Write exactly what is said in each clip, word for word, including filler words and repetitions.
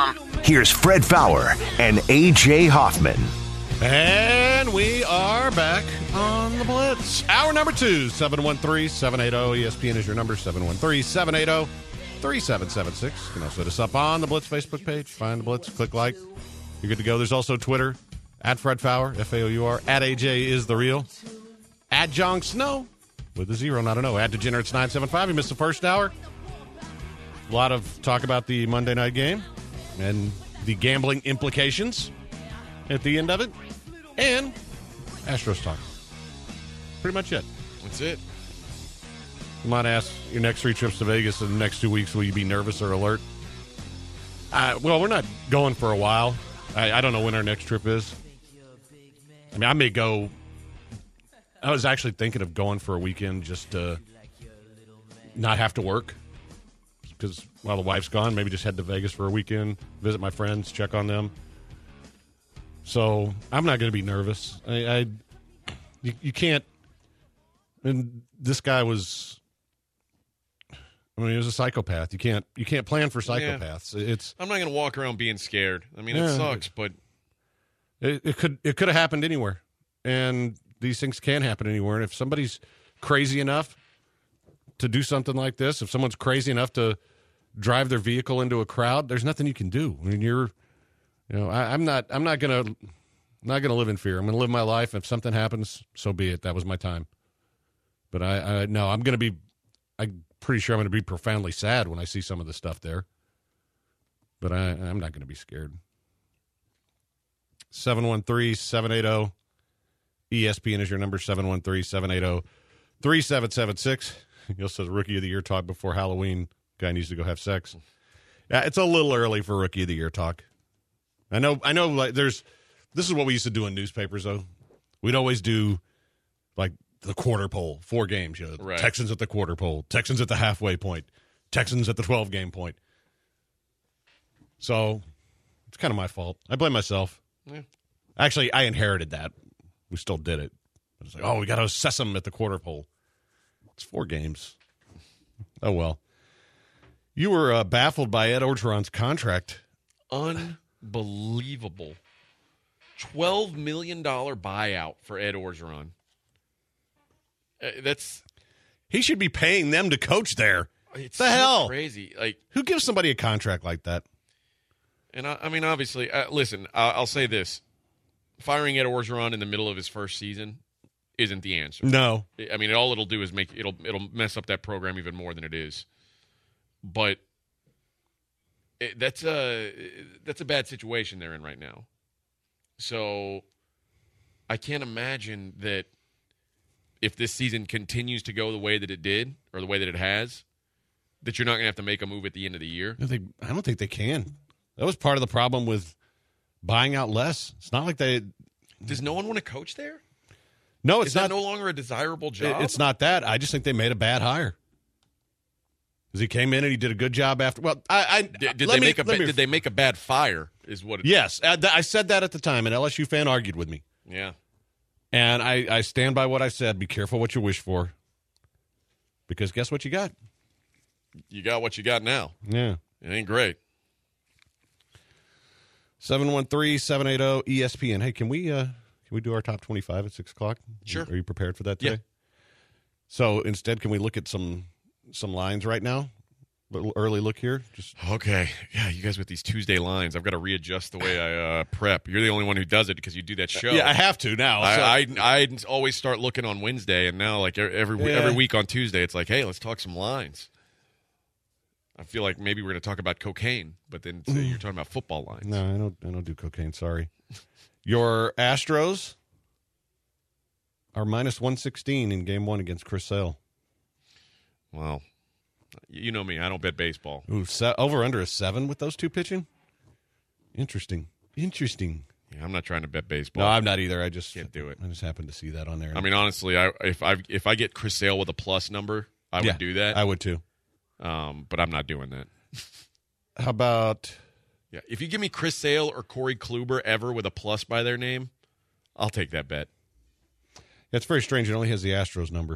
com. Here's Fred Faour and A J Hoffman. And we are back on the Blitz. Hour number two, seven one three, seven eight zero. E S P N is your number, seven one three, seven eight zero, three seven seven six. You can also hit us up on the Blitz Facebook page. Find the Blitz, click like. You're good to go. There's also Twitter, at Fred Faour, F A O U R, at A J is the real, at Jon Snow, with a zero, not an O, at Degenerates nine seven five. You missed the first hour. A lot of talk about the Monday night game and the gambling implications at the end of it. And Astros talk. Pretty much it. That's it. You might ask your next three trips to Vegas in the next two weeks, will you be nervous or alert? Uh, well, we're not going for a while. I, I don't know when our next trip is. I mean, I may go. I was actually thinking of going for a weekend just to not have to work. Because while the wife's gone, maybe just head to Vegas for a weekend, visit my friends, check on them. So I'm not going to be nervous. I, I you, you can't. And this guy was. I mean, he was a psychopath. You can't. You can't plan for psychopaths. Yeah. It's. I'm not going to walk around being scared. I mean, yeah, it sucks, but it, it could. It could have happened anywhere, and these things can happen anywhere. And if somebody's crazy enough to do something like this, if someone's crazy enough to drive their vehicle into a crowd, there's nothing you can do. I mean, you're. You know, I, I'm not. I'm not gonna. Not gonna live in fear. I'm gonna live my life. If something happens, so be it. That was my time. But I, I no, I'm gonna be. I'm pretty sure I'm gonna be profoundly sad when I see some of the stuff there. But I, I'm not gonna be scared. seven one three, seven eight zero E S P N is your number. seven one three, seven eight zero, three seven seven six. You'll say Rookie of the Year talk before Halloween. Guy needs to go have sex. Yeah, it's a little early for Rookie of the Year talk. I know, I know. Like, there's. This is what we used to do in newspapers, though. We'd always do, like, the quarter pole, four games. You know, right. Texans at the quarter pole, Texans at the halfway point, Texans at the twelve-game point. So it's kind of my fault. I blame myself. Yeah. Actually, I inherited that. We still did it. It's like, oh, we got to assess them at the quarter pole. It's four games. Oh well. You were uh, baffled by Ed Orgeron's contract. Unbelievable. twelve million dollars buyout for Ed Orgeron. Uh, that's he should be paying them to coach there. It's the so hell crazy. Like, who gives somebody a contract like that? And I, I mean, obviously, uh, listen. Uh, I'll say this: firing Ed Orgeron in the middle of his first season isn't the answer. No, I mean, all it'll do is make it'll it'll mess up that program even more than it is. But it, that's a that's a bad situation they're in right now. So I can't imagine that if this season continues to go the way that it did or the way that it has, that you're not going to have to make a move at the end of the year. I, think, I don't think they can. That was part of the problem with buying out Les. It's not like they. Does no one want to coach there? No, it's Is not. that no longer a desirable job? It's not that. I just think they made a bad hire. Because he came in and he did a good job after. Well, I, I did, did let they me, make a let me, did they make a bad fire? Is what? It, yes, I said that at the time. An L S U fan argued with me. Yeah, and I, I stand by what I said. Be careful what you wish for. Because guess what you got? You got what you got now. Yeah, it ain't great. seven one three, seven eight zero E S P N. Hey, can we uh, can we do our top twenty-five at six o'clock? Sure. Are you prepared for that today? Yeah. So instead, can we look at some some lines right now? A little early look here. Just okay. Yeah, you guys with these Tuesday lines, I've got to readjust the way I uh, prep. You're the only one who does it because you do that show. Yeah, I have to now. I, so. I I always start looking on Wednesday, and now like every Yeah. every week on Tuesday, it's like, hey, let's talk some lines. I feel like maybe we're going to talk about cocaine, but then mm. you're talking about football lines. No, I don't. I don't do cocaine. Sorry. Your Astros are minus one sixteen in Game One against Chris Sale. Wow. You know me. I don't bet baseball. Ooh, se- over under a seven with those two pitching. Interesting. Interesting. Yeah, I'm not trying to bet baseball. No, I'm not either. I just can't do it. I just happened to see that on there. I mean, honestly, I if I if I get Chris Sale with a plus number, I yeah, would do that. I would too. Um, but I'm not doing that. How about? Yeah, if you give me Chris Sale or Corey Kluber ever with a plus by their name, I'll take that bet. Yeah, it's very strange. It only has the Astros number.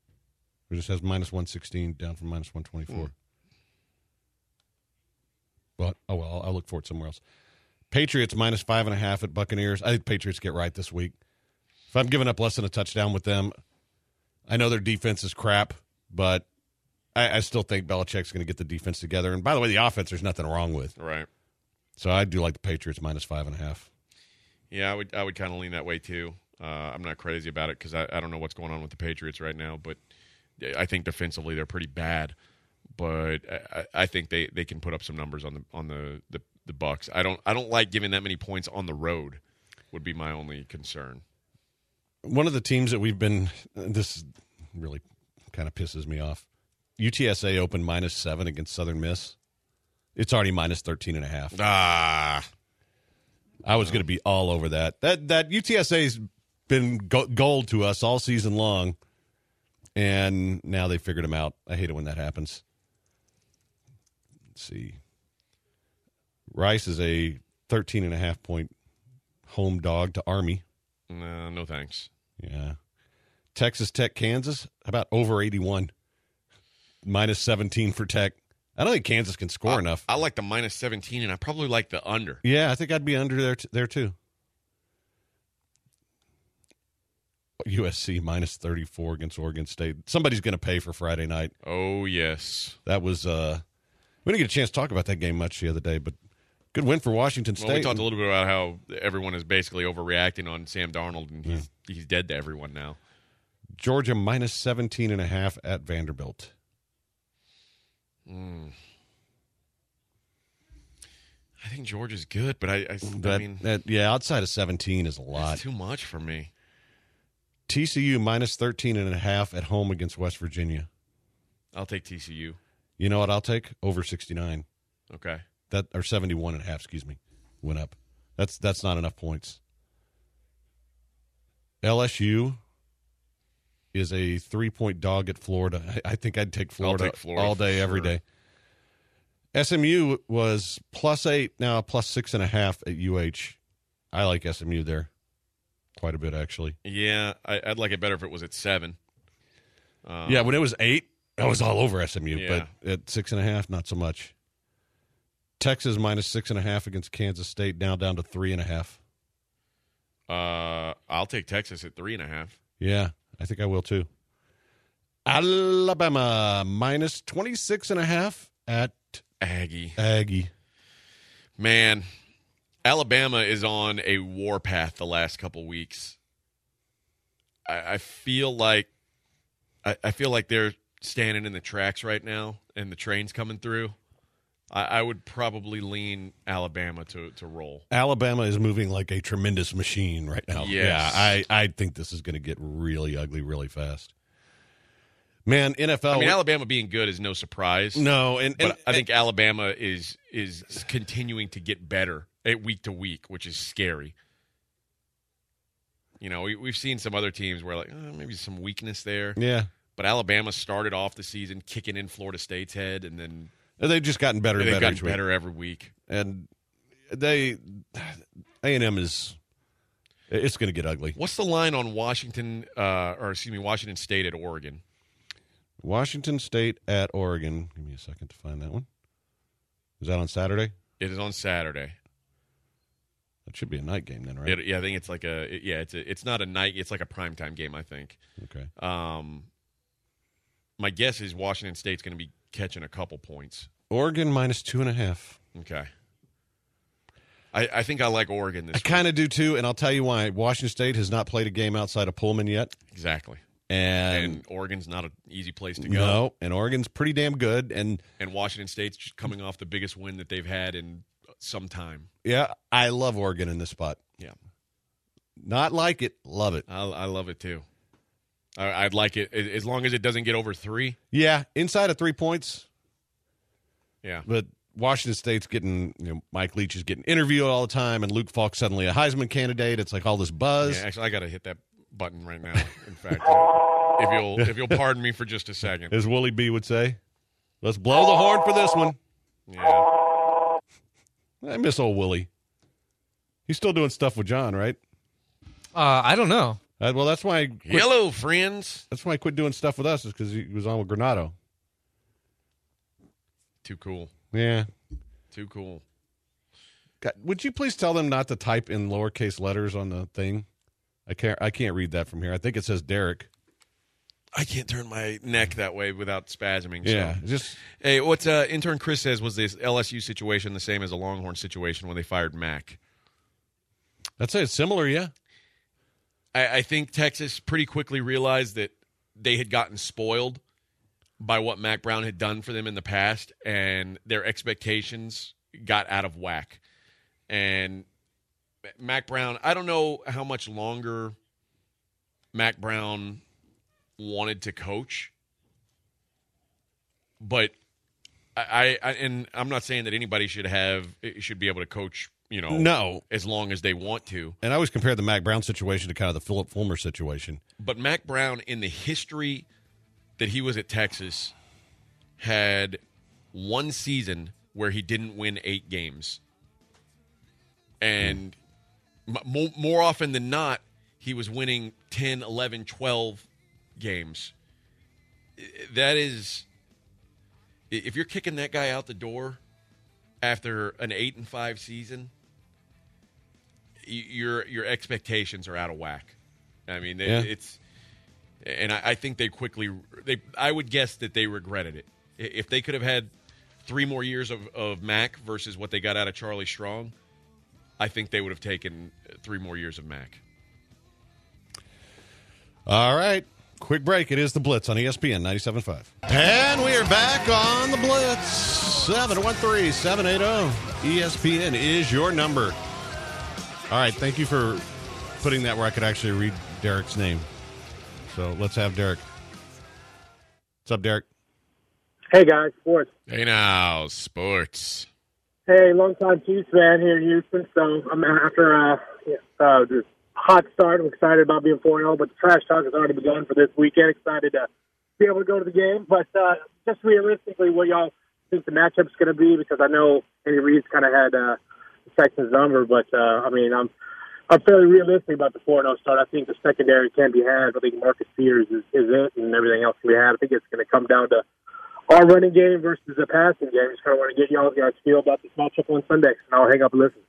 It just has minus one sixteen down from minus one twenty-four. But, oh, well, I'll look for it somewhere else. Patriots minus five and a half at Buccaneers. I think Patriots get right this week. If I'm giving up less than a touchdown with them, I know their defense is crap, but I, I still think Belichick's going to get the defense together. And by the way, the offense there's nothing wrong with. Right. So I do like the Patriots minus five and a half. Yeah, I would I would kind of lean that way too. Uh, I'm not crazy about it because I, I don't know what's going on with the Patriots right now, but I think defensively they're pretty bad. But I, I think they, they can put up some numbers on the on the, the, the Bucs. I don't I don't like giving that many points on the road. Would be my only concern. One of the teams that we've been this really kind of pisses me off. U T S A opened minus seven against Southern Miss. It's already minus thirteen and a half. Ah, I was going to be all over that. That that U T S A's been go- gold to us all season long, and now they figured him out. I hate it when that happens. Let's see. Rice is a thirteen and a half point home dog to Army. no, no thanks. Yeah. Texas Tech, Kansas, how about over eighty-one? Minus seventeen for Tech. I don't think Kansas can score I, enough. I like the minus seventeen, and I probably like the under. Yeah, I think I'd be under there, t- there too. U S C minus thirty-four against Oregon State. Somebody's going to pay for Friday night. Oh, yes. That was, uh, we didn't get a chance to talk about that game much the other day, but good win for Washington State. Well, we talked a little bit about how everyone is basically overreacting on Sam Darnold, and he's, yeah. he's dead to everyone now. Georgia minus seventeen and a half at Vanderbilt. Mm. I think Georgia's good, but I, I, that, I mean, that, yeah, outside of seventeen is a lot. That's too much for me. T C U minus thirteen and a half at home against West Virginia. I'll take T C U. You know what I'll take? Over sixty-nine. Okay. That or seventy-one and a half, excuse me. Went up. That's that's not enough points. L S U is a three-point dog at Florida. I, I think I'd take Florida, take Florida all day, sure. every day. S M U was plus eight, now plus six and a half at U H. I like S M U there quite a bit, actually. Yeah, I, I'd like it better if it was at seven. Um, yeah, when it was eight, I was all over S M U, yeah. but at six and a half, not so much. Texas minus six and a half against Kansas State, now down to three and a half. Uh, I'll take Texas at three and a half. Yeah, I think I will too. Alabama minus twenty-six and a half at Aggie. Aggie. Man, Alabama is on a warpath the last couple weeks. I, I feel like I, I feel like they're standing in the tracks right now, and the train's coming through. I, I would probably lean Alabama to, to roll. Alabama is moving like a tremendous machine right now. Yes. Yeah, I, I think this is going to get really ugly really fast. Man, N F L. I mean, Alabama being good is no surprise. No, and, and but I think and, Alabama is is continuing to get better at week to week, which is scary. You know, we, we've seen some other teams where like oh, maybe some weakness there. Yeah, but Alabama started off the season kicking in Florida State's head, and then they've just gotten better and they've better. gotten better every week. And they A and M is it's going to get ugly. What's the line on Washington? Uh, or excuse me, Washington State at Oregon. Washington State at Oregon. Give me a second to find that one. Is that on Saturday? It is on Saturday. That should be a night game then, right? It, yeah, I think it's like a yeah. It's a, it's not a night. It's like a primetime game, I think. Okay. Um, my guess is Washington State's going to be catching a couple points. Oregon minus two and a half. Okay. I, I think I like Oregon this I kind of do too, and I'll tell you why. Washington State has not played a game outside of Pullman yet. Exactly. And, and Oregon's not an easy place to go. No, and Oregon's pretty damn good. And and Washington State's just coming off the biggest win that they've had in some time. Yeah, I love Oregon in this spot. Yeah. Not like it, love it. I, I love it too. I, I'd like it as long as it doesn't get over three. Yeah, inside of three points. Yeah. But Washington State's getting, you know, Mike Leach is getting interviewed all the time, and Luke Falk's suddenly a Heisman candidate. It's like all this buzz. Yeah, actually, I got to hit that button right now. In fact, if you'll if you'll pardon me for just a second, as Willie B would say, let's blow the horn for this one. Yeah, I miss old Willie. He's still doing stuff with John, right? Uh, I don't know. Uh, well, that's why. I quit, hello, friends. That's why I quit doing stuff with us, is because he was on with Granado. Too cool. Yeah, Too cool. God, would you please tell them not to type in lowercase letters on the thing? I can't. I can't read that from here. I think it says Derek. I can't turn my neck that way without spasming. Yeah, so. just Hey, what uh, intern Chris says was this L S U situation the same as a Longhorn situation when they fired Mac? I'd say it's similar. Yeah, I, I think Texas pretty quickly realized that they had gotten spoiled by what Mac Brown had done for them in the past, and their expectations got out of whack. And Mac Brown, I don't know how much longer Mac Brown wanted to coach, but I, I and I'm not saying that anybody should have should be able to coach, you know, no, as long as they want to. And I always compare the Mac Brown situation to kind of the Philip Fulmer situation. But Mac Brown, in the history that he was at Texas, had one season where he didn't win eight games. And mm. m- more often than not, he was winning ten, eleven, twelve games. That is, if you're kicking that guy out the door after an eight and five season, your your expectations are out of whack. I mean, yeah. it's, and I, I think they quickly, they I would guess that they regretted it. If they could have had three more years of, of Mac versus what they got out of Charlie Strong, I think they would have taken three more years of Mac. All right. Quick break. It is the Blitz on E S P N ninety-seven point five. And we are back on the Blitz. seven one three, seven eight zero. E S P N is your number. All right. Thank you for putting that where I could actually read Derek's name. So let's have Derek. What's up, Derek? Hey, guys. Sports. Hey, now. Sports. Hey, long-time Chiefs fan here in Houston. So I'm after uh, uh, this hot start. I'm excited about being four and oh, but the trash talk has already begun for this weekend. Excited to be able to go to the game. But uh, just realistically, what y'all think the matchup's going to be, because I know Andy Reid's kind of had uh, the Texans' number, but, uh, I mean, I'm I'm fairly realistic about the four and oh start. I think the secondary can be had. I think Marcus Peters is, is it, and everything else can be had. I think it's going to come down to our running game versus the passing game. Just kind of want to get y'all guys feel about this matchup on Sunday, and I'll hang up and listen.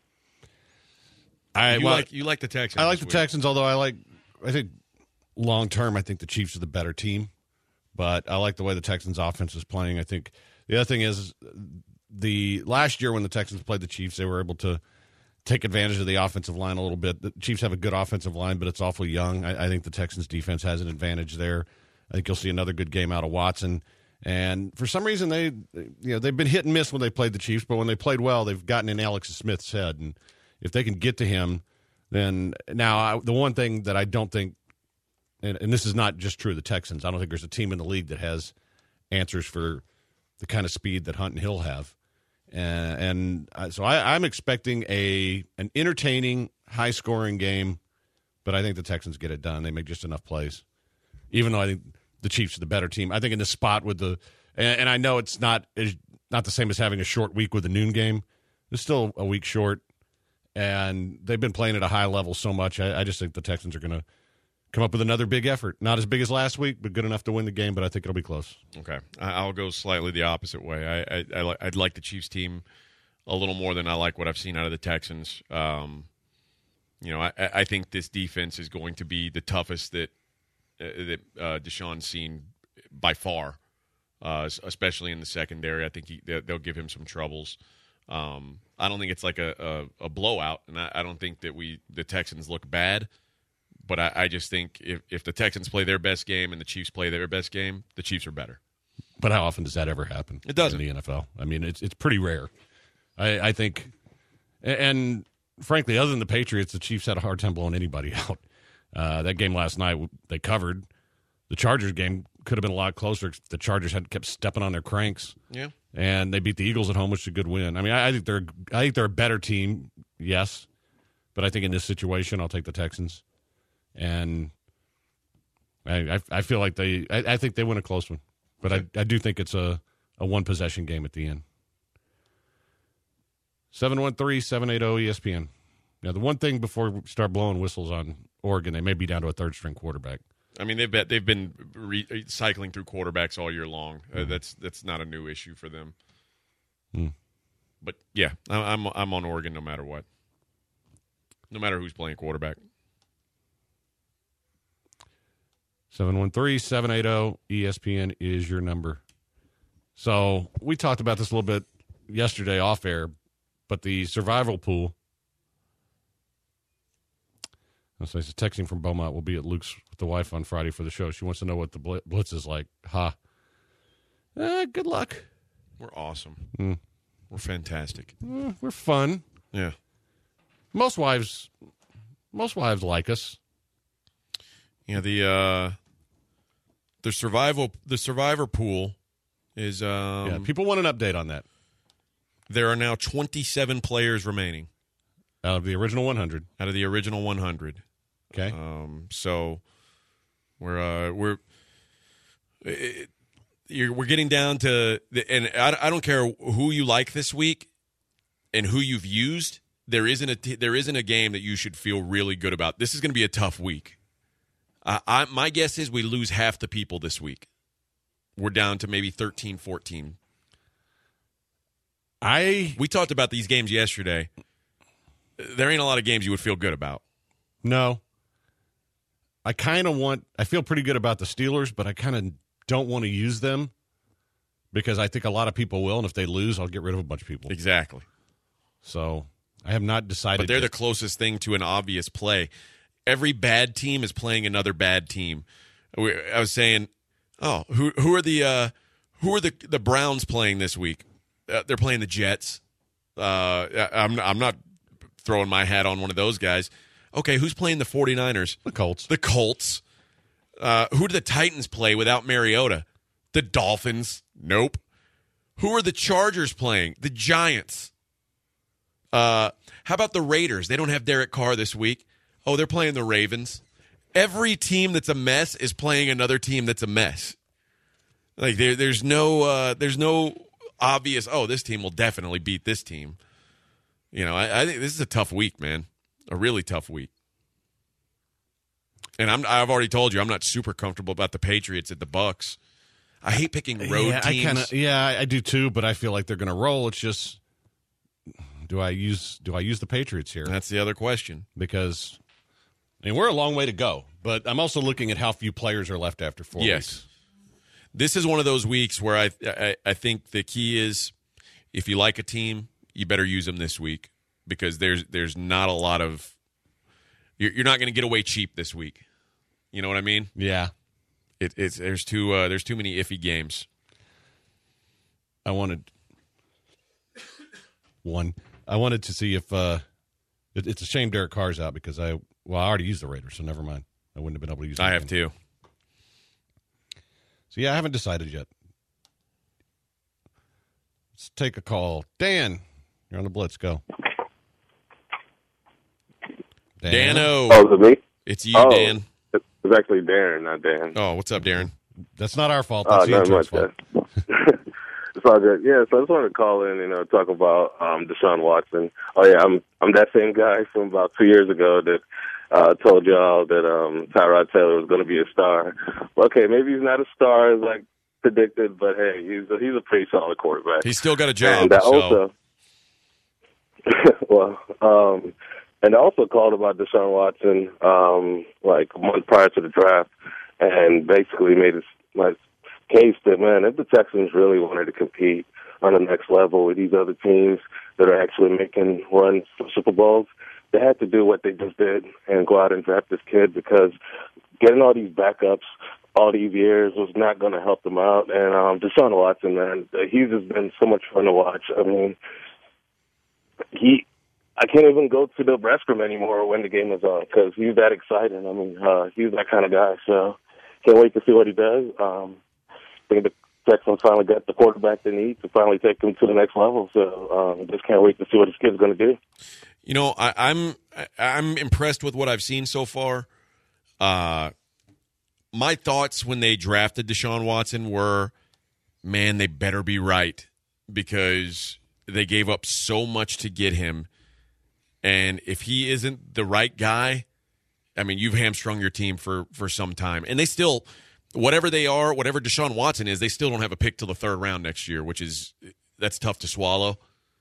I you well, like you like the Texans. I like the week. Texans, although I like I think long term I think the Chiefs are the better team. But I like the way the Texans offense is playing. I think the other thing is the last year when the Texans played the Chiefs, they were able to take advantage of the offensive line a little bit. The Chiefs have a good offensive line, but it's awful young. I, I think the Texans defense has an advantage there. I think you'll see another good game out of Watson. And for some reason, they you know they've been hit and miss when they played the Chiefs, but when they played well, they've gotten in Alex Smith's head. And if they can get to him, then now I, the one thing that I don't think, and, and this is not just true of the Texans, I don't think there's a team in the league that has answers for the kind of speed that Hunt and Hill have. And, and I, so I, I'm expecting a an entertaining, high-scoring game, but I think the Texans get it done. They make just enough plays, even though I think the Chiefs are the better team. I think in this spot with the and, and I know it's not it's not the same as having a short week with the noon game. It's still a week short, and they've been playing at a high level so much. I, I just think the Texans are going to come up with another big effort. Not as big as last week, but good enough to win the game, but I think it'll be close. Okay. I'll go slightly the opposite way. I, I, I li- I'd like the Chiefs team a little more than I like what I've seen out of the Texans. Um, you know, I, I think this defense is going to be the toughest that uh, that uh, Deshaun's seen by far, uh, especially in the secondary. I think he, they'll give him some troubles. Um, I don't think it's like a, a, a blowout, and I, I don't think that we the Texans look bad. But I, I just think if, if the Texans play their best game and the Chiefs play their best game, the Chiefs are better. But how often does that ever happen? It doesn't. In the N F L. I mean, it's it's pretty rare. I, I think, and, and frankly, other than the Patriots, the Chiefs had a hard time blowing anybody out. Uh, that game last night, they covered. The Chargers game could have been a lot closer if the Chargers had kept stepping on their cranks. Yeah. And they beat the Eagles at home, which is a good win. I mean, I, I think they're I think they're a better team, yes. But I think in this situation, I'll take the Texans. And I, I, I feel like they, I, I think they win a close one, but okay. I, I do think it's a, a one possession game at the end. seven one three, seven eight zero E S P N. Now, the one thing before we start blowing whistles on Oregon, they may be down to a third string quarterback. I mean, they've been, they've been re- cycling through quarterbacks all year long. Mm-hmm. Uh, that's that's not a new issue for them. Mm. But yeah, I- I'm I'm on Oregon no matter what. No matter who's playing quarterback. seven one three, seven eight zero, E S P N is your number. So we talked about this a little bit yesterday off air, but the survival pool. So it's texting from Beaumont. We'll be at Luke's with the wife on Friday for the show. She wants to know what the blitz is like. Ha. Uh, good luck. We're awesome. Mm. We're fantastic. Uh, we're fun. Yeah. Most wives, most wives like us. Yeah. The uh, the survival the survivor pool is. Um, Yeah. People want an update on that. There are now twenty-seven players remaining Out of the original one hundred. out of the original one hundred. Okay. Um, so we're uh, we're it, you're, we're getting down to the, and I, I don't care who you like this week and who you've used. There isn't a t- there isn't a game that you should feel really good about. This is going to be a tough week. Uh, I, my guess is we lose half the people this week. We're down to maybe thirteen, fourteen. I We talked about these games yesterday. There ain't a lot of games you would feel good about. no. I kind of want. I feel pretty good about the Steelers, but I kind of don't want to use them because I think a lot of people will, and if they lose, I'll get rid of a bunch of people. Exactly. So I have not decided. But they're the yet. closest thing to an obvious play. Every bad team is playing another bad team. We- I was saying, oh, who who are the uh, who are the the Browns playing this week? Uh, they're playing the Jets. Uh, I'm I'm not throwing my hat on one of those guys. Okay, who's playing the 49ers? the Colts. The Colts. Uh, who do the Titans play without Mariota? The Dolphins. Nope. Who are the Chargers playing? The Giants. Uh, how about the Raiders? They don't have Derek Carr this week. Oh, they're playing the Ravens. Every team that's a mess is playing another team that's a mess. Like there, there's no, uh, there's no obvious. Oh, this team will definitely beat this team. You know, I, I think this is a tough week, man. A really tough week. And I'm, I've already told you, I'm not super comfortable about the Patriots at the Bucks. I hate picking road yeah, teams. I kinda, yeah, I, I do too, but I feel like they're going to roll. It's just, do I use do I use the Patriots here? That's the other question. Because, I mean, we're a long way to go, but I'm also looking at how few players are left after four Yes. weeks. This is one of those weeks where I, I I think the key is if you like a team, you better use them this week because there's there's not a lot of you're, you're not going to get away cheap this week. You know what I mean? Yeah. It, it's there's too uh, there's too many iffy games. I wanted one. I wanted to see if uh, it, it's a shame Derek Carr's out because I well I already used the Raiders, so never mind. I wouldn't have been able to use. I them have again. too. So yeah, I haven't decided yet. Let's take a call. Dan, you're on the Blitz. Go. Dan. Dano, Oh, is it me? it's you, Oh. Dan. It's actually Darren, not Dan. Oh, what's up, Darren? That's not our fault. Oh, That's the not intern's much. fault. Guys. It's all good. Yeah, so I just wanted to call in, you know, talk about um, Deshaun Watson. Oh yeah, I'm I'm that same guy from about two years ago that uh, told y'all that um, Tyrod Taylor was going to be a star. Well, okay, maybe he's not a star as like predicted, but hey, he's a, he's a pretty solid quarterback. He's still got a job. And I so. also, well, um, and I also called about Deshaun Watson um, like a month prior to the draft, and basically made his like case that man, if the Texans really wanted to compete on the next level with these other teams that are actually making runs for Super Bowls, they had to do what they just did and go out and draft this kid because getting all these backups all these years was not going to help them out. And um, Deshaun Watson, man, he's just been so much fun to watch. I mean, he, I can't even go to the restroom anymore when the game is on because he's that exciting. I mean, uh, he's that kind of guy. So can't wait to see what he does. Um, I think the Texans finally got the quarterback they need to finally take him to the next level. So um, just can't wait to see what this kid's going to do. You know, I, I'm I'm impressed with what I've seen so far. Uh, my thoughts when they drafted Deshaun Watson were, man, they better be right because they gave up so much to get him. And if he isn't the right guy, I mean, you've hamstrung your team for, for some time. And they still, whatever they are, whatever Deshaun Watson is, they still don't have a pick till the third round next year, which is, that's tough to swallow.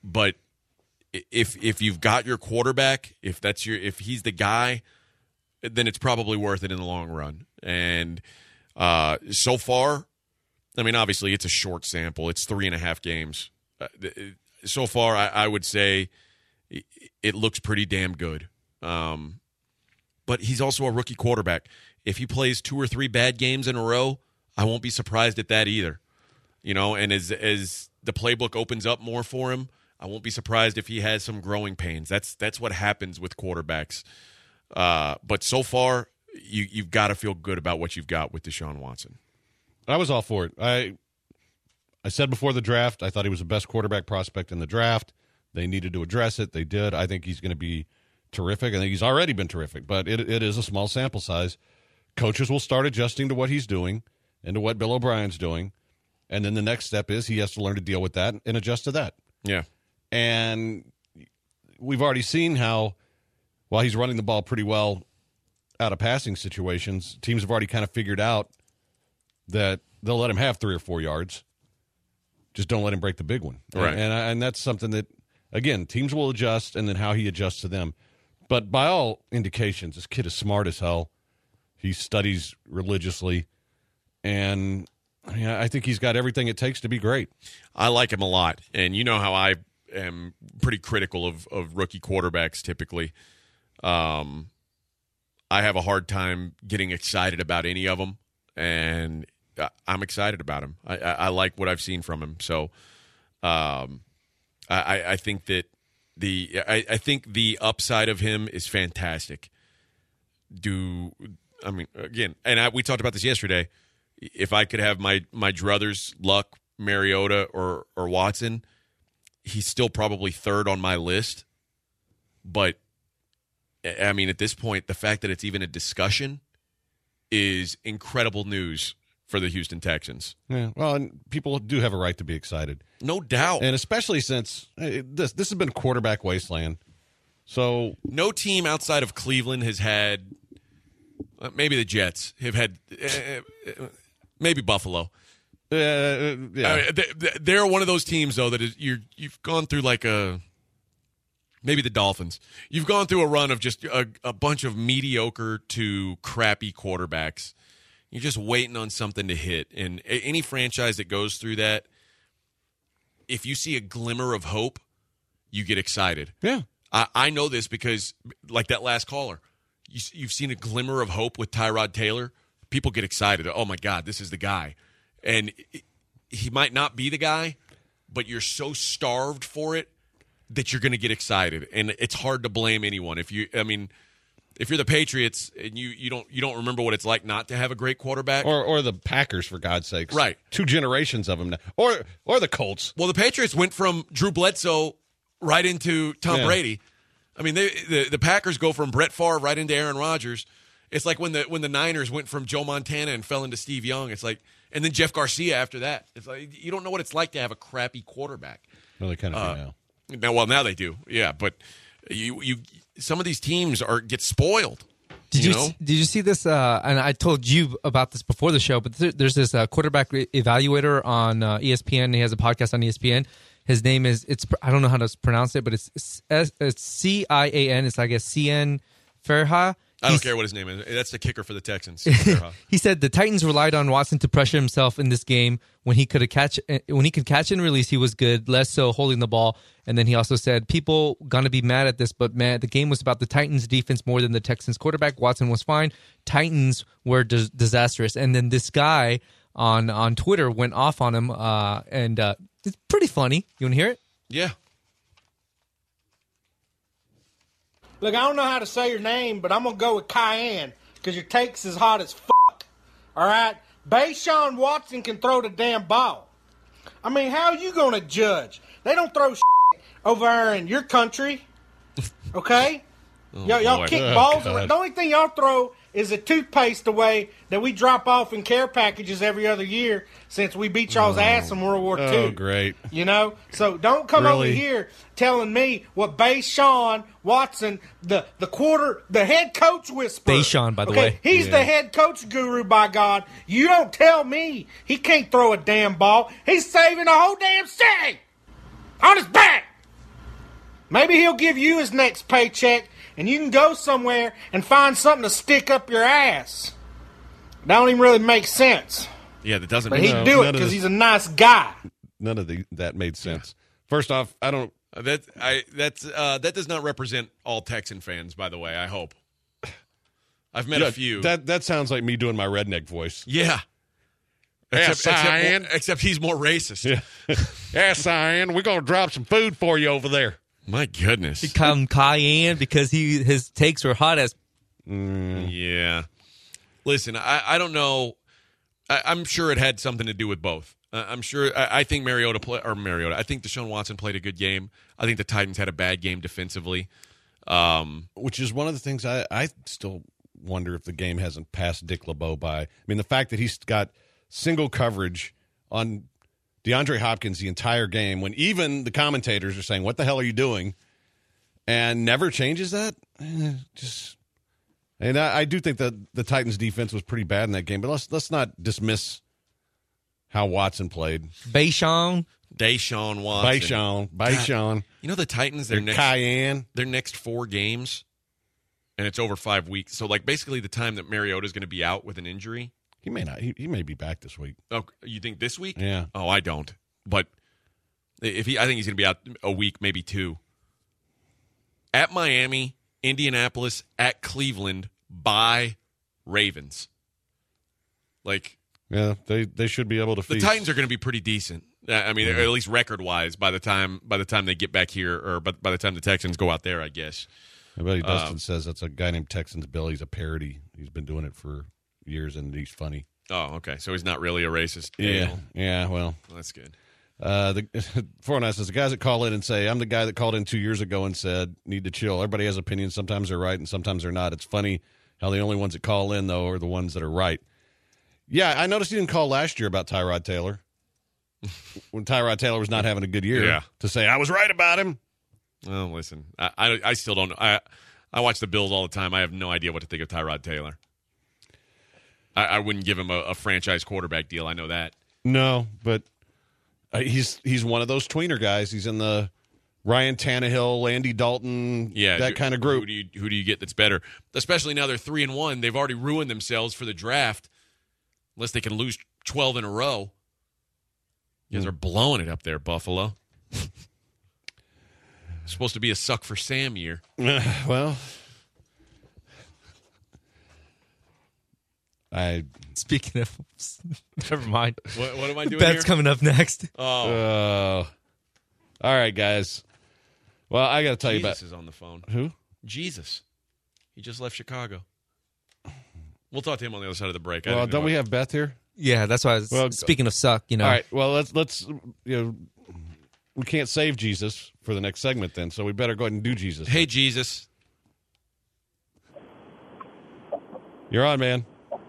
but if if you've got your quarterback, if that's your if he's the guy, then it's probably worth it in the long run. And uh, so far, I mean, obviously it's a short sample. It's three and a half games. Uh, so far, I, I would say it looks pretty damn good. Um, but he's also a rookie quarterback. If he plays two or three bad games in a row, I won't be surprised at that either. You know, and as as the playbook opens up more for him, I won't be surprised if he has some growing pains. That's that's what happens with quarterbacks. Uh, but so far, you, you've got to feel good about what you've got with Deshaun Watson. I was all for it. I I said before the draft, I thought he was the best quarterback prospect in the draft. They needed to address it. They did. I think he's going to be terrific. I think he's already been terrific, but it it is a small sample size. Coaches will start adjusting to what he's doing and to what Bill O'Brien's doing. And then the next step is he has to learn to deal with that and adjust to that. Yeah. And we've already seen how, while he's running the ball pretty well out of passing situations, teams have already kind of figured out that they'll let him have three or four yards. Just don't let him break the big one. Right. And, and, and that's something that, again, teams will adjust, and then how he adjusts to them. But by all indications, this kid is smart as hell. He studies religiously, and I mean, I think he's got everything it takes to be great. I like him a lot, and you know how I am pretty critical of, of rookie quarterbacks typically. Um, I have a hard time getting excited about any of them, and I'm excited about him. I, I, I like what I've seen from him. So um, I, I think that the I, I think the upside of him is fantastic. Do I mean again? And I, we talked about this yesterday. If I could have my my druthers, Luck, Mariota, or or Watson, he's still probably third on my list. But I mean, at this point, the fact that it's even a discussion is incredible news for the Houston Texans. Yeah, well, and people do have a right to be excited, no doubt, and especially since hey, this this has been quarterback wasteland. So no team outside of Cleveland has had. Uh, maybe the Jets have had. Uh, maybe Buffalo. Uh, yeah, I mean, they, they're one of those teams though that is, you're you've gone through like a. Maybe the Dolphins. You've gone through a run of just a, a bunch of mediocre to crappy quarterbacks. You're just waiting on something to hit. And any franchise that goes through that, if you see a glimmer of hope, you get excited. Yeah. I, I know this because, like that last caller, you, you've seen a glimmer of hope with Tyrod Taylor. People get excited. Oh, my God, this is the guy. And it, he might not be the guy, but you're so starved for it that you're going to get excited. And it's hard to blame anyone. If you, I mean, if you're the Patriots and you, you don't you don't remember what it's like not to have a great quarterback. Or or the Packers, for God's sakes. Right. Two generations of them now. Or, or the Colts. Well, the Patriots went from Drew Bledsoe right into Tom Yeah. Brady. I mean, they, the the Packers go from Brett Favre right into Aaron Rodgers. It's like when the when the Niners went from Joe Montana and fell into Steve Young. It's like, and then Jeff Garcia after that. It's like you don't know what it's like to have a crappy quarterback. Well, they kind of Uh, do now. Now, well, now they do, yeah. But you you some of these teams are get spoiled. Did you, you, know? s- did you see this? Uh, and I told you about this before the show, but there, there's this uh, quarterback re- evaluator on uh, E S P N. He has a podcast on E S P N. His name is it's I don't know how to pronounce it, but it's it's, it's C I A N. It's I guess C N Ferha. I don't He's- care what his name is. That's the kicker for the Texans. He said the Titans relied on Watson to pressure himself in this game when he could catch when he could catch and release. He was good, less so holding the ball. And then he also said people gonna be mad at this, but man, the game was about the Titans' defense more than the Texans' quarterback. Watson was fine. Titans were dis- disastrous. And then this guy on on Twitter went off on him, uh, and uh, it's pretty funny. You want to hear it? Yeah. Look, I don't know how to say your name, but I'm going to go with Cayenne because your take's as hot as fuck. All right? Deshaun Watson can throw the damn ball. I mean, how are you going to judge? They don't throw shit over there in your country. Okay? Oh, y'all, y'all boy. kick Oh, balls God. around. The only thing y'all throw is a toothpaste away that we drop off in care packages every other year since we beat y'all's ass in World War Two. Oh, great. You know? So don't come over Really? here telling me what Deshaun Watson, the, the quarter, the head coach whisperer. Deshaun, by the okay? way. He's Yeah. the head coach guru, by God. You don't tell me he can't throw a damn ball. He's saving a whole damn city on his back. Maybe he'll give you his next paycheck and you can go somewhere and find something to stick up your ass. That don't even really make sense. Yeah, that doesn't But make he'd No, do it none of because this- he's a nice guy. None of the, that made sense. First off, I don't. Uh, that I that's uh, that does not represent all Texan fans, by the way. I hope. I've met Yeah, a few. That that sounds like me doing my redneck voice. yeah. Yeah, Except, Cyan. except, except he's more racist. Yeah, yeah, Cyan, we're gonna drop some food for you over there. My goodness. He called him Cayenne because he his takes were hot as. Yeah. Listen, I, I don't know. I, I'm sure it had something to do with both. Uh, I'm sure. I, I think Mariota play, or Mariota. I think Deshaun Watson played a good game. I think the Titans had a bad game defensively. Um, Which is one of the things I, I still wonder if the game hasn't passed Dick LeBeau by. I mean, the fact that he's got single coverage on DeAndre Hopkins the entire game, when even the commentators are saying, "What the hell are you doing?" and never changes that. Eh, just, and I, I do think that the Titans' defense was pretty bad in that game. But let's let's not dismiss how Watson played. Bayshon. Deshaun Watson. Bayshawn, Bayshawn, You know the Titans. Their next Cayenne. their next four games, and it's over five weeks. So like basically the time that Mariota is going to be out with an injury. He may not. He, he may be back this week. Oh, you think this week? Yeah. Oh, I don't. But if he, I think he's going to be out a week, maybe two. At Miami, Indianapolis, at Cleveland, by Ravens. Like Yeah, they they should be able to. the feast. Titans are going to be pretty decent. Uh, I mean, at least record wise, by the time by the time they get back here, or by, by the time the Texans go out there, I guess. I bet Dustin Um, says that's a guy named Texans Bill. He's a parody. He's been doing it for years, and he's funny. Oh, okay. So he's not really a racist. Yeah, Dale. yeah. Well, Well, that's good. uh, the Fortnite says the guys that call in and say, "I'm the guy that called in two years ago and said need to chill." Everybody has opinions. Sometimes they're right, and sometimes they're not. It's funny how the only ones that call in though are the ones that are right. Yeah, I noticed you didn't call last year about Tyrod Taylor when Tyrod Taylor was not having a good year. Yeah. To say I was right about him. Well, listen, I, I, I still don't know. I, I watch the Bills all the time. I have no idea what to think of Tyrod Taylor. I, I wouldn't give him a, a franchise quarterback deal. I know that. No, but uh, he's he's one of those tweener guys. He's in the Ryan Tannehill, Andy Dalton, Yeah, that who- kind of Who group. do you who do you get that's better? Especially now they're three and one. They've already ruined themselves for the draft, unless they can lose twelve in a row. You guys are blowing it up there, Buffalo. Supposed to be a suck for Sam year. Well, I Speaking of, never mind. What, what am I doing Bet's here? coming up next. Oh, uh, all right, guys. Well, I got to tell Jesus you about is on the phone. who. Jesus, he just left Chicago. We'll talk to him on the other side of the break. I Well, didn't don't know we it. have Beth here? Yeah, that's why. I was, Well, speaking of suck, you know. All right. Well, let's let's you know we can't save Jesus for the next segment then, so we better go ahead and do Jesus. Hey, Jesus. You're on, man.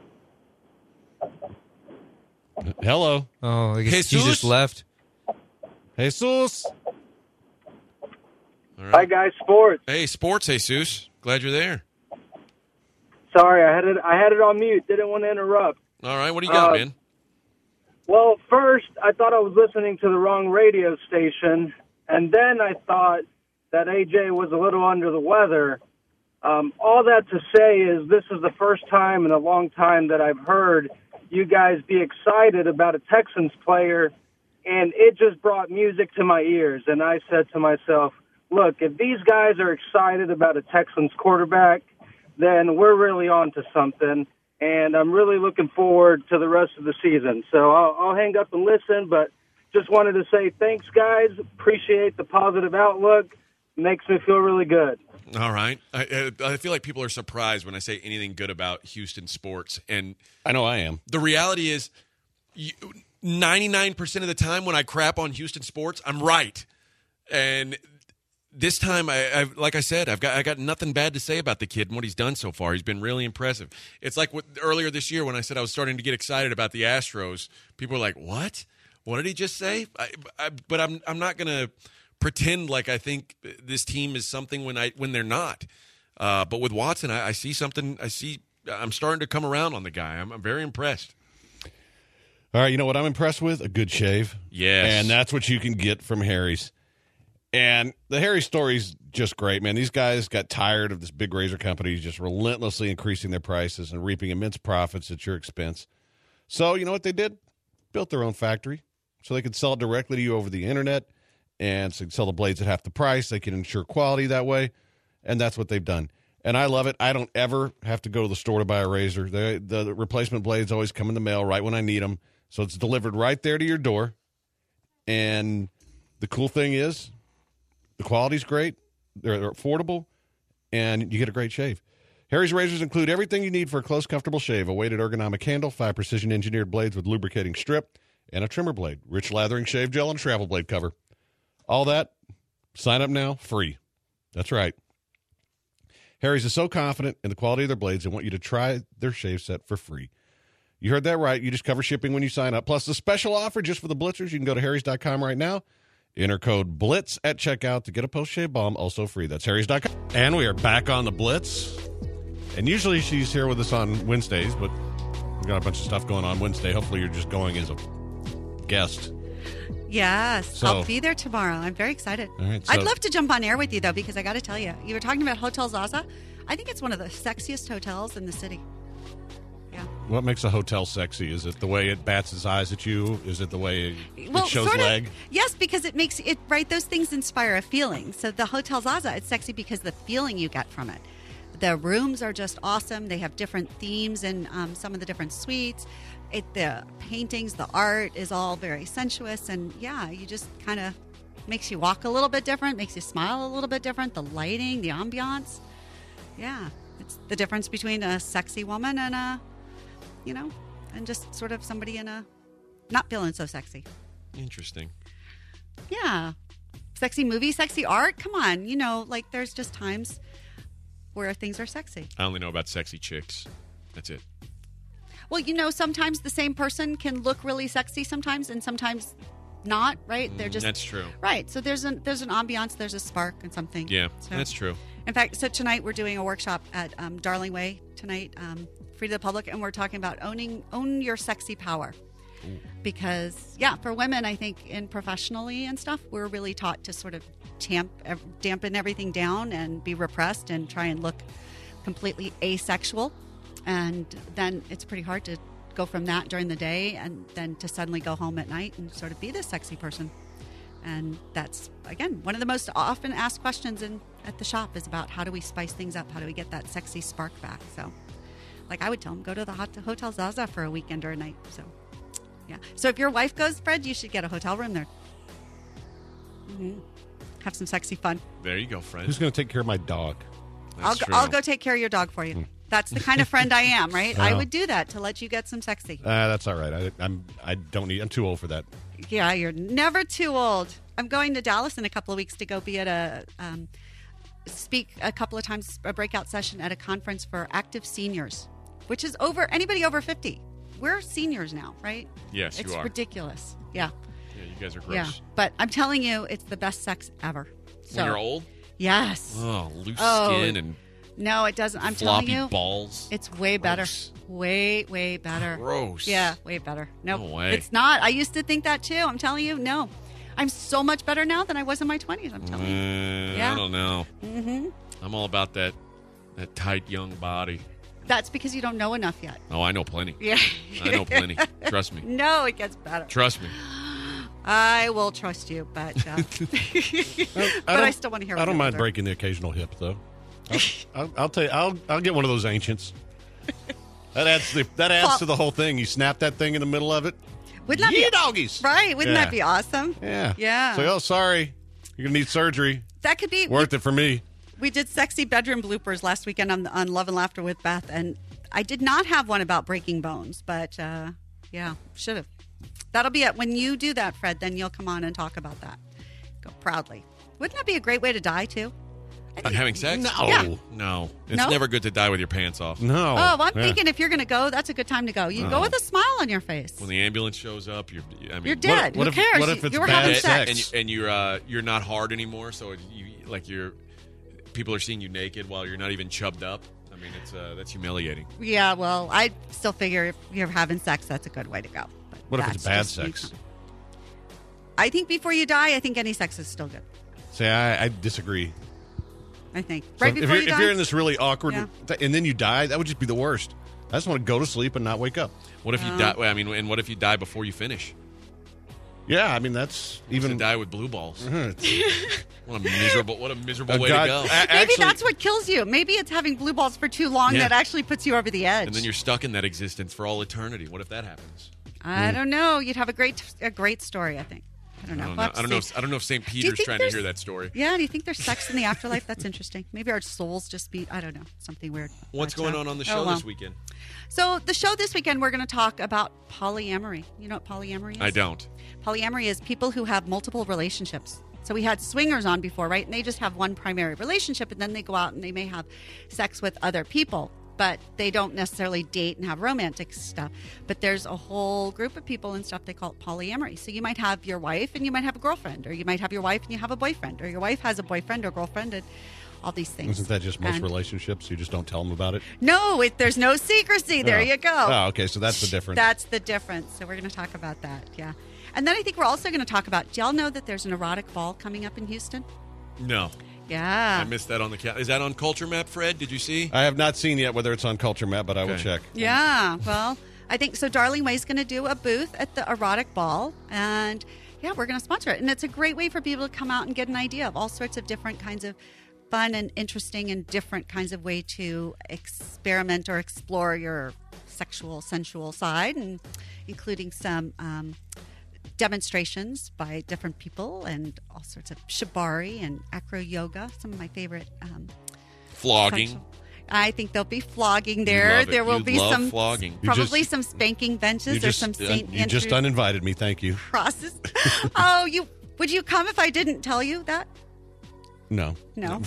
Hello, Oh, I guess Jesus? Jesus left. Jesus. All right. Hi, guys. Sports. Hey, sports, Jesus. Glad you're there. Sorry, I had it. I had it on mute. Didn't want to interrupt. All right, what do you got, Uh, man? Well, first, I thought I was listening to the wrong radio station, and then I thought that A J was a little under the weather. Um, all that to say is this is the first time in a long time that I've heard you guys be excited about a Texans player, and it just brought music to my ears. And I said to myself, look, if these guys are excited about a Texans quarterback, then we're really on to something. And I'm really looking forward to the rest of the season. So I'll, I'll hang up and listen, but just wanted to say thanks, guys. Appreciate the positive outlook. Makes me feel really good. All right. I, I I feel like people are surprised when I say anything good about Houston sports. And I know I am. the reality is you, ninety-nine percent of the time when I crap on Houston sports, I'm right. And this time, I, I've, like I said, I've got I got nothing bad to say about the kid and what he's done so far. He's been really impressive. It's like what, earlier this year when I said I was starting to get excited about the Astros. People were like, "What? What did he just say?" I, I, but I'm I'm not gonna pretend like I think this team is something when I when they're not. Uh, but with Watson, I, I see something. I see. I'm starting to come around on the guy. I'm, I'm very impressed. All right, you know what I'm impressed with? A good shave. Yes. And that's what you can get from Harry's. And the Harry story's just great, man. These guys got tired of this big razor company just relentlessly increasing their prices and reaping immense profits at your expense. So, you know what they did? Built their own factory so they could sell it directly to you over the internet, and so they could sell the blades at half the price. They can ensure quality that way, and that's what they've done. And I love it. I don't ever have to go to the store to buy a razor. The, the replacement blades always come in the mail right when I need them, so it's delivered right there to your door. And the cool thing is, the quality's great, they're, they're affordable, and you get a great shave. Harry's razors include everything you need for a close, comfortable shave. A weighted ergonomic handle, five precision-engineered blades with lubricating strip, and a trimmer blade, rich lathering shave gel, and travel blade cover. All that, sign up now, free. That's right. Harry's is so confident in the quality of their blades, they want you to try their shave set for free. You heard that right. You just cover shipping when you sign up. Plus, the special offer just for the Blitzers, you can go to harrys dot com right now. Enter code BLITZ at checkout to get a post-shave balm, also free. That's harrys dot com. And we are back on the Blitz. And usually she's here with us on Wednesdays, but we've got a bunch of stuff going on Wednesday. Hopefully you're just going as a guest. Yes, So- I'll be there tomorrow. I'm very excited. All right, so- I'd love to jump on air with you, though, because I got to tell you, you were talking about Hotel Zaza. I think it's one of the sexiest hotels in the city. Yeah. What makes a hotel sexy? Is it the way it bats its eyes at you? Is it the way it, Well, it shows sort of, leg? yes, because it makes it right. Those things inspire a feeling. So the Hotel Zaza, it's sexy because the feeling you get from it. The rooms are just awesome. They have different themes in um, some of the different suites. It, the paintings, the art is all very sensuous, and yeah, you just kind of makes you walk a little bit different, makes you smile a little bit different. The lighting, the ambiance, yeah, it's the difference between a sexy woman and a, you know, and just sort of somebody in a not feeling so sexy. Interesting. Yeah. Sexy movie, sexy art. Come on. You know, like there's just times where things are sexy. I only know about sexy chicks. That's it. Well, you know, sometimes the same person can look really sexy sometimes and sometimes not, right? They're just That's true. Right. So there's an there's an ambiance, there's a spark and something. Yeah, So- that's true. In fact, so tonight we're doing a workshop at um, Darling Way tonight, um, free to the public, and we're talking about owning own your sexy power. Because yeah, for women, I think in professionally and stuff, we're really taught to sort of tamp, ev- dampen everything down and be repressed and try and look completely asexual, and then it's pretty hard to go from that during the day and then to suddenly go home at night and sort of be this sexy person. And that's, again, one of the most often asked questions in at the shop is about how do we spice things up? How do we get that sexy spark back? So, like I would tell them, go to the hot Hotel Zaza for a weekend or a night. So, yeah. So if your wife goes, Fred, you should get a hotel room there. hmm Have some sexy fun. There you go, friend. Who's going to take care of my dog? That's I'll go, true. I'll go take care of your dog for you. That's the kind of friend I am, right? I Oh. would do that to let you get some sexy. Uh, that's all right. I, I'm. I don't need. I'm too old for that. Yeah, you're never too old. I'm going to Dallas in a couple of weeks to go be at a um, speak a couple of times a breakout session at a conference for active seniors, which is over anybody over fifty. We're seniors now, right? Yes, it's you are. ridiculous. Yeah, Yeah, you guys are gross. yeah. But I'm telling you, it's the best sex ever. So, When you're old? yes. Oh, loose Oh, skin and No, it doesn't. I'm floppy telling you, balls. it's way better. Gross. Way, way better. Gross. Yeah, way better. Nope. No way. It's not. I used to think that too. I'm telling you, no. I'm so much better now than I was in my twenties. I'm telling you. Uh, Yeah. I don't know. hmm I'm all about that that tight young body. That's because you don't know enough yet. Oh, I know plenty. Yeah. I know plenty. Trust me. No, it gets better. Trust me. I will trust you, but uh, but I, don't- still want to hear. I what don't it mind was. breaking the occasional hip, though. I'll, I'll, I'll tell you. I'll I'll get one of those ancients. That adds the, that adds Well- to the whole thing. You snap that thing in the middle of it. Wouldn't that Yeah, be doggies. right? Wouldn't Yeah. that be awesome? Yeah. Yeah. So, oh, sorry, you're gonna need surgery. That could be. Worth it for me. We did sexy bedroom bloopers last weekend on, on Love and Laughter with Beth, and I did not have one about breaking bones, but uh, yeah, should have. That'll be it. When you do that, Fred, then you'll come on and talk about that. Go proudly. Wouldn't that be a great way to die, too? I Uh, think- having sex? No. Yeah. No. It's No? never good to die with your pants off. No. Oh, well, I'm Yeah. thinking if you're going to go, that's a good time to go. You go Oh. with a smile on your face. When the ambulance shows up, you're I mean You're dead. what Who if- cares? what if You- it's you were bad having sex? sex. and, you, and you're uh, you're not hard anymore, so it, you like you're people are seeing you naked while you're not even chubbed up. I mean, it's uh, that's humiliating. Yeah, well, I still figure if you're having sex, that's a good way to go. But What if it's that's bad just me. sex? I think before you die, I think any sex is still good. See, I, I disagree. I think So right if before you're, you if die. you're in this really awkward, Yeah. th- and then you die, that would just be the worst. I just want to go to sleep and not wake up. What if you Oh. die? well, I mean, and what if you die before you finish? Yeah, I mean that's Even even. die with blue balls. It's- What a miserable, what a miserable Uh, way God, to go. a- Maybe actually- that's what kills you. Maybe it's having blue balls for too long Yeah. that actually puts you over the edge. And then you're stuck in that existence for all eternity. What if that happens? I don't know. You'd have a great a great story, I think. I don't know. I don't We'll know. have to I don't know. see. If, I don't know if Saint you Peter's think trying to there's- hear that story. Yeah, do you think there's sex in the afterlife? That's interesting. Maybe our souls just meet. I don't know. Something weird. What's But, going uh, on on the oh, show well. this weekend? So the show this weekend, we're going to talk about polyamory. You know what polyamory is? I don't. Polyamory is people who have multiple relationships. So we had swingers on before, right? And they just have one primary relationship, and then they go out and they may have sex with other people, but they don't necessarily date and have romantic stuff. But there's a whole group of people and stuff they call it polyamory. So you might have your wife and you might have a girlfriend, or you might have your wife and you have a boyfriend, or your wife has a boyfriend or girlfriend, and all these things. Isn't that just most And- relationships? You just don't tell them about it. No, it, there's no secrecy. There Oh. you go. Oh, okay. So that's the difference. That's the difference. So we're going to talk about that. Yeah. And then I think we're also going to talk about, do y'all know that there's an erotic ball coming up in Houston? No. Yeah. I missed that on the cat. Is that on Culture Map, Fred? Did you see? I have not seen yet whether it's on Culture Map, but I will Okay. check. Yeah. Well, I think so. Darling Way's going to do a booth at the erotic ball, and yeah, we're going to sponsor it. And it's a great way for people to come out and get an idea of all sorts of different kinds of fun and interesting and different kinds of way to experiment or explore your sexual, sensual side, and including some um, demonstrations by different people and all sorts of shibari and acro yoga. Some of my favorite um, Flogging. sexual- I think there'll be flogging You there. love it. There will You be love some flogging. You probably just- some spanking benches. You There's just, some uh, Saint you just Andrew uninvited me. Thank you. crosses. Oh, you would you come if I didn't tell you that? No. No.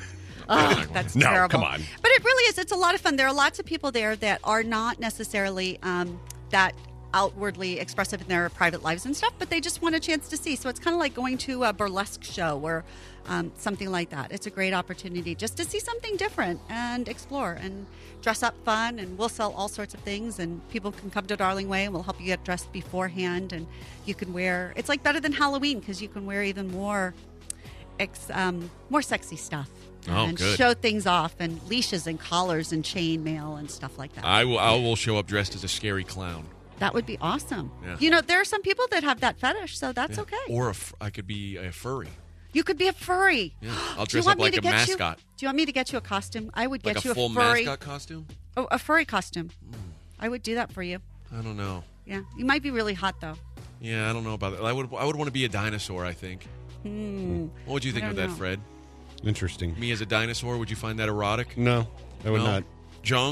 Oh, that's No, terrible. come on. But it really is. It's a lot of fun. There are lots of people there that are not necessarily um, that outwardly expressive in their private lives and stuff, but they just want a chance to see. So it's kind of like going to a burlesque show or um, something like that. It's a great opportunity just to see something different and explore and dress up fun. And we'll sell all sorts of things, and people can come to Darling Way and we'll help you get dressed beforehand. And you can wear, it's like better than Halloween because you can wear even more, ex, um, more sexy stuff. Oh, and good. show things off, and leashes and collars and chain mail and stuff like that. I will. I will show up dressed as a scary clown. That would be awesome. Yeah. You know, there are some people that have that fetish, so that's Yeah. okay. Or a f- I could be a furry. You could be a furry. Yeah. I'll Do you dress want up me like to a get you- mascot. do you want me to get you a costume? I would get Like you a full furry. mascot costume? Oh, a furry costume. I would do that for you. I don't know. Yeah, you might be really hot though. Yeah, I don't know about that. I would. I would want to be a dinosaur. I think. Hmm. What would you think I of don't that, know. Fred? Interesting. Me as a dinosaur? Would you find that erotic? No, I would No? not. Jung?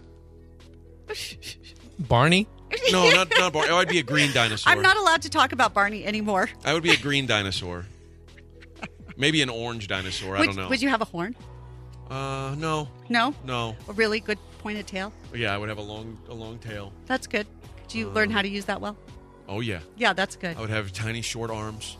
Barney? No, not not Bar- I'd be a green dinosaur. I'm not allowed to talk about Barney anymore. I would be a green dinosaur. Maybe an orange dinosaur. I would, don't know. Would you have a horn? Uh, no, No. no. A really good pointed tail. Yeah, I would have a long, a long tail. That's good. Did you learn how to use that well? Oh yeah, Yeah, that's good. I would have tiny, short arms.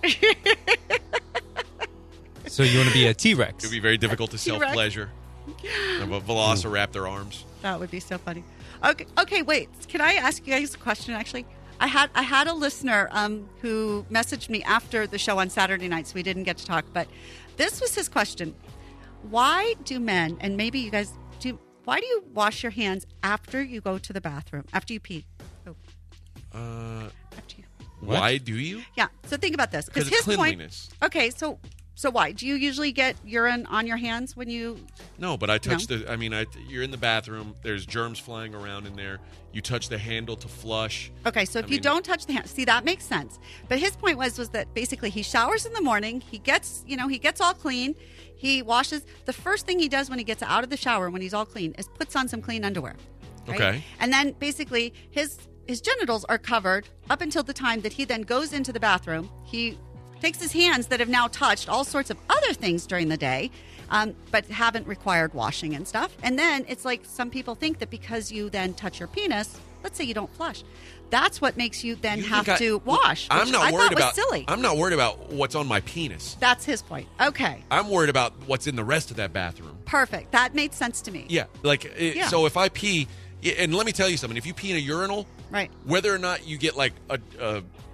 So you want to be a T It Rex? would be very difficult to T-Rex. self pleasure. Have a velociraptor arms. That would be so funny. Okay, okay, wait. Can I ask you guys a question? Actually, I had I had a listener um, who messaged me after the show on Saturday night, so we didn't get to talk. But this was his question: why do men, and maybe you guys do, why do you wash your hands after you go to the bathroom, after you pee? Oh, Uh, after you. What? why do you? Yeah. So think about this, Because his it's point. cleanliness. Okay, so so why do you usually get urine on your hands when you? No, but I touch the. I mean, I, you're in the bathroom. There's germs flying around in there. You touch the handle to flush. Okay, so if I you mean- don't touch the hand, see that makes sense. But his point was was that basically he showers in the morning, he gets you know he gets all clean, he washes. The first thing he does when he gets out of the shower when he's all clean is puts on some clean underwear. right? Okay. And then basically his his genitals are covered up until the time that he then goes into the bathroom. He takes his hands that have now touched all sorts of other things during the day. Um, but haven't required washing and stuff. And then it's like some people think that because you then touch your penis, let's say you don't flush, that's what makes you then You have think I- to wash. I'm which not I worried thought was about. silly. I'm not worried about what's on my penis. That's his point. Okay, I'm worried about what's in the rest of that bathroom. perfect. That made sense to me. Yeah, like it, Yeah. so if I pee, and let me tell you something. If you pee in a urinal, Right. whether or not you get like a, a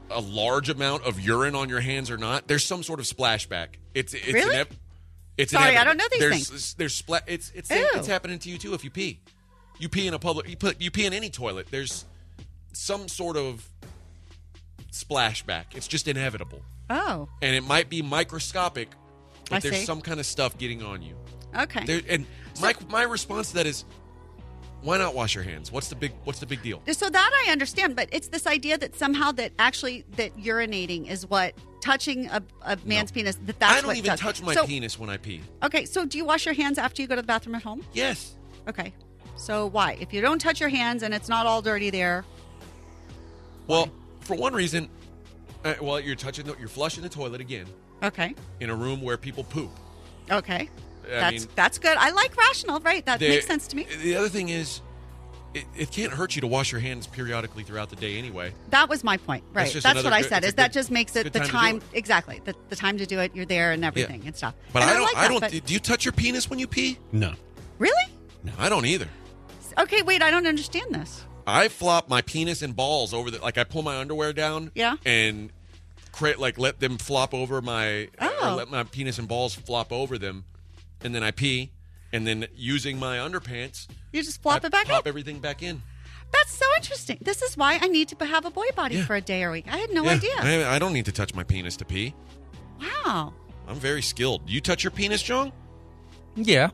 a large amount of urine on your hands or not, there's some sort of splashback. It's it's Really? inev- it's Sorry, inevitable. I don't know these there's, things. There's spla- It's it's Ew. it's happening to you too if you pee. You pee in a public. You put you pee in any toilet. There's some sort of splashback. It's just inevitable, Oh, and it might be microscopic, but I there's see. some kind of stuff getting on you. okay. There, and my my response to that is, why not wash your hands? What's the big What's the big deal? So that I understand, but it's this idea that somehow that actually that urinating is what touching a, a man's penis. That that's I don't what even does. touch my so, penis when I pee. Okay, so do you wash your hands after you go to the bathroom at home? Yes. Okay, so why? If you don't touch your hands and it's not all dirty there, Well, for one reason, uh, well, you're touching, the, you're flushing the toilet again okay, in a room where people poop. okay, I that's mean, that's good. I like rational, right? That the- makes sense to me. The other thing is, it, it can't hurt you to wash your hands periodically throughout the day anyway. That was my point, right? That's That's, just what another I good- said. it's Is a that good- just makes it's a it good the time to do time it. exactly the, the time to do it. You're there and everything and stuff. But And I don't. like I that, don't. but- Do you touch your penis when you pee? No. really? I don't either. Okay, wait. I don't understand this. I flop my penis and balls over the like I pull my underwear down. Yeah. And create like let them flop over my Oh. or let my penis and balls flop over them, and then I pee, and then using my underpants, You just flop I it back pop up. everything back in. That's so interesting. This is why I need to have a boy body Yeah. for a day or a week. I had no Yeah, idea. I, I don't need to touch my penis to pee. Wow. I'm very skilled. You touch your penis, John? Yeah,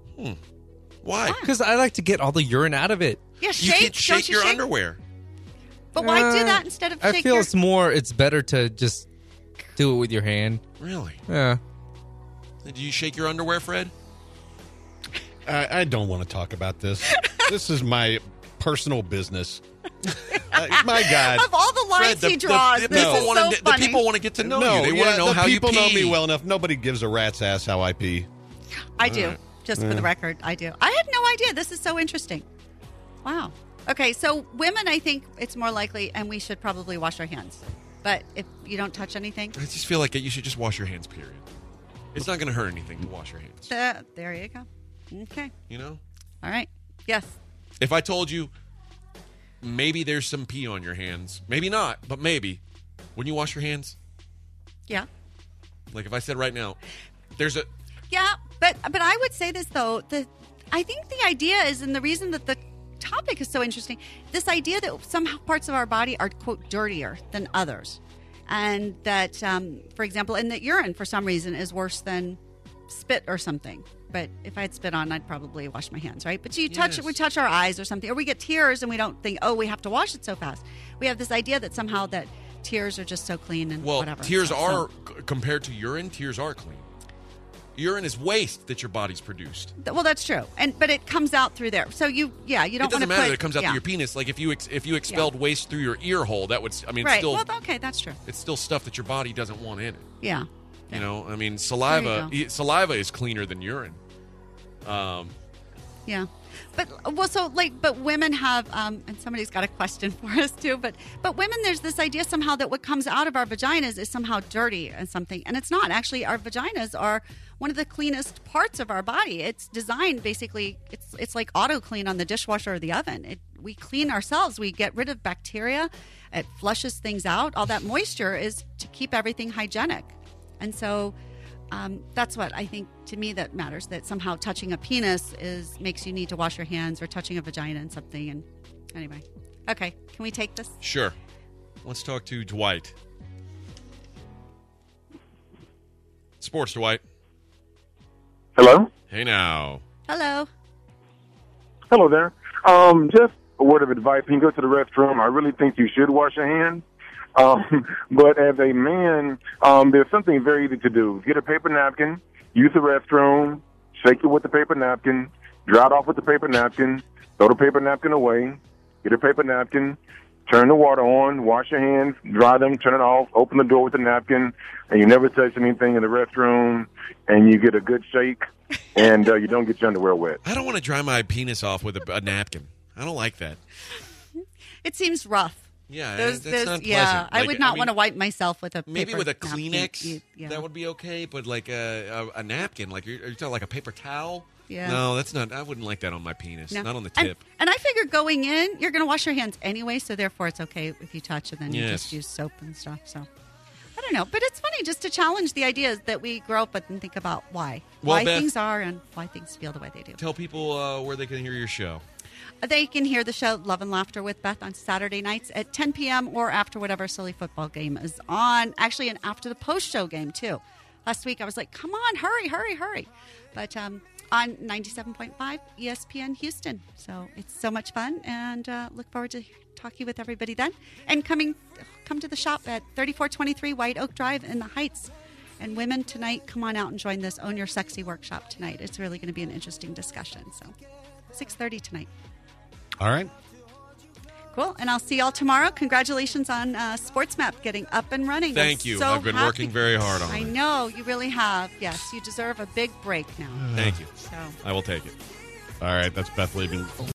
Why? because I like to get all the urine out of it. Yeah, You shake. can don't shake you your shake? underwear. But why do Uh, that instead of I shake feel your? it's more. It's better to just do it with your hand. Really? Yeah. Do you shake your underwear, Fred? I, I don't want to talk about this. This is my personal business. Uh, my God. Of all the lines Fred, the- he the- draws, the this people is wanna- so the funny. people want to get to know no, you. They want yeah, to know the how you people pee. know me well enough. Nobody gives a rat's ass how I pee. I do. Alright. Just for the record, I do. I had no idea. This is so interesting. Wow. Okay, so women, I think it's more likely, and we should probably wash our hands. But if you don't touch anything, I just feel like you should just wash your hands, period. It's not going to hurt anything to wash your hands. uh, there you go. Okay. You know? All right. Yes. If I told you maybe there's some pee on your hands, maybe not, but maybe, when you wash your hands, Yeah. like if I said right now, there's a. Yeah, but but I would say this though. The I think the idea is, and the reason that the topic is so interesting, this idea that some parts of our body are quote dirtier than others, and that, um, for example, and that urine for some reason is worse than spit or something. But if I had spit on, I'd probably wash my hands, right? But you touch Yes. we touch our eyes or something, or we get tears and we don't think, oh, we have to wash it so fast. We have this idea that somehow that tears are just so clean and Well, whatever. tears So- are, so- c- compared to urine, tears are clean. Urine is waste that your body's produced. Th- Well, that's true, and but it comes out through there. So you, yeah, you don't It doesn't want to matter put, that it comes out yeah. through your penis. Like if you ex- if you expelled waste through your ear hole, that would. s- I mean, it's Right. still Well, okay, that's true. it's still stuff that your body doesn't want in it. Yeah. You know, I mean, saliva There you e- saliva is cleaner than urine. Um, Yeah. But well, so like, but women have, um, and somebody's got a question for us too. But but women, there's this idea somehow that what comes out of our vaginas is somehow dirty and something, and it's not. Actually, our vaginas are one of the cleanest parts of our body. It's designed basically. It's it's like auto clean on the dishwasher or the oven. It, we clean ourselves. We get rid of bacteria. It flushes things out. All that moisture is to keep everything hygienic, and so. Um, that's what I think to me that matters. That somehow touching a penis is makes you need to wash your hands, or touching a vagina and something. And anyway, okay, can we take this? sure. Let's talk to Dwight. Sports, Dwight. Hello? Hey now. Hello. Hello there. Um, just a word of advice. When you go to the restroom, I really think you should wash your hands. Um, but as a man, um, there's something very easy to do. Get a paper napkin, use the restroom, shake it with the paper napkin, dry it off with the paper napkin, throw the paper napkin away, get a paper napkin, turn the water on, wash your hands, dry them, turn it off, open the door with the napkin, and you never touch anything in the restroom, and you get a good shake, and uh, you don't get your underwear wet. I don't want to dry my penis off with a, a napkin. I don't like that. It seems rough. Yeah, Those, that's those, not yeah, pleasant. I Like, would not mean, want to wipe myself with a maybe paper with a napkin. Kleenex, You- yeah. that would be okay. But like a, a, a napkin, like you're, are you talking like a paper towel? Yeah. No, that's not. I wouldn't like that on my penis. No. Not on the And- tip. And, I figure going in, you're going to wash your hands anyway, so therefore it's okay if you touch and then you Yes. just use soap and stuff. So I don't know, but it's funny just to challenge the ideas that we grow up with and think about why, Well, why Beth- things are and why things feel the way they do. Tell people uh, where they can hear your show. They can hear the show Love and Laughter with Beth on Saturday nights at ten p.m. or after whatever silly football game is on. Actually, and after the post-show game, too. Last week, I was like, come on, hurry, hurry, hurry. But um, on ninety-seven point five E S P N Houston. So it's so much fun, and uh, look forward to talking with everybody then. And coming, come to the shop at thirty-four twenty-three White Oak Drive in the Heights. And women tonight, come on out and join this Own Your Sexy workshop tonight. It's really going to be an interesting discussion. So six thirty tonight. All right. Cool. And I'll see y'all tomorrow. Congratulations on uh, SportsMap getting up and running. Thank I'm you. so I've been happy. working very hard on I it. know. You really have. Yes. You deserve a big break now. Thank you. So. I will take it. All right. That's Beth leaving.